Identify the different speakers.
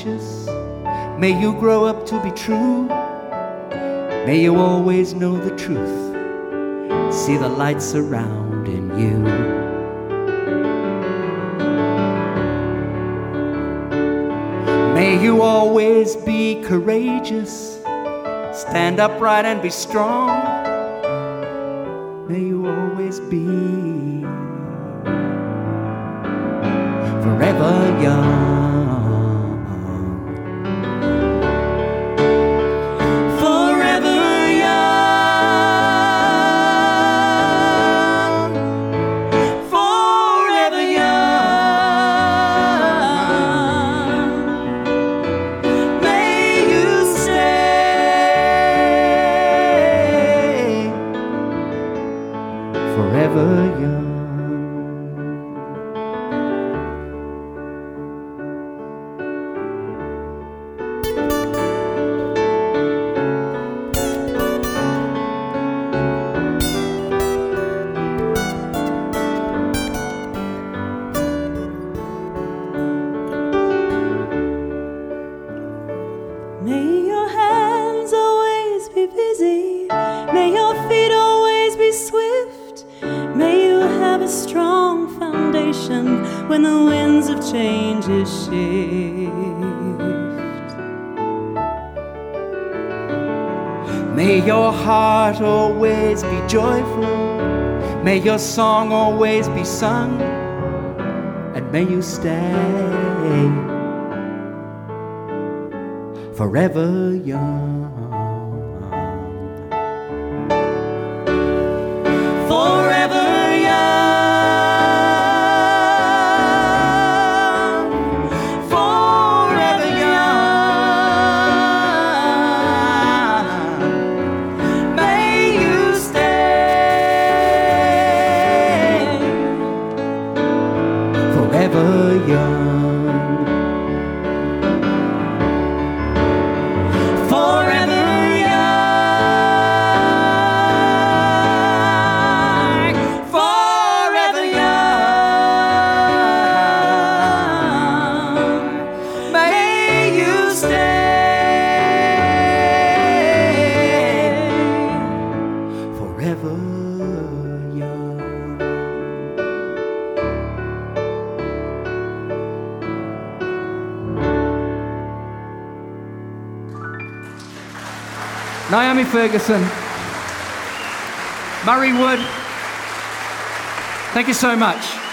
Speaker 1: audacious. May you grow up to be true. May you always know the truth. See the light surrounding you. May you always be courageous. Stand upright and be strong. May you always be forever young. Forever young.
Speaker 2: May your hands always be busy. May your feet always be swift. May you have a strong foundation when the winds of change shift.
Speaker 1: May your heart always be joyful. May your song always be sung. And may you stay forever young. Forever young. Forever young. Forever young. May you stay forever young. Naomi Ferguson, Murray Wood, thank you so much.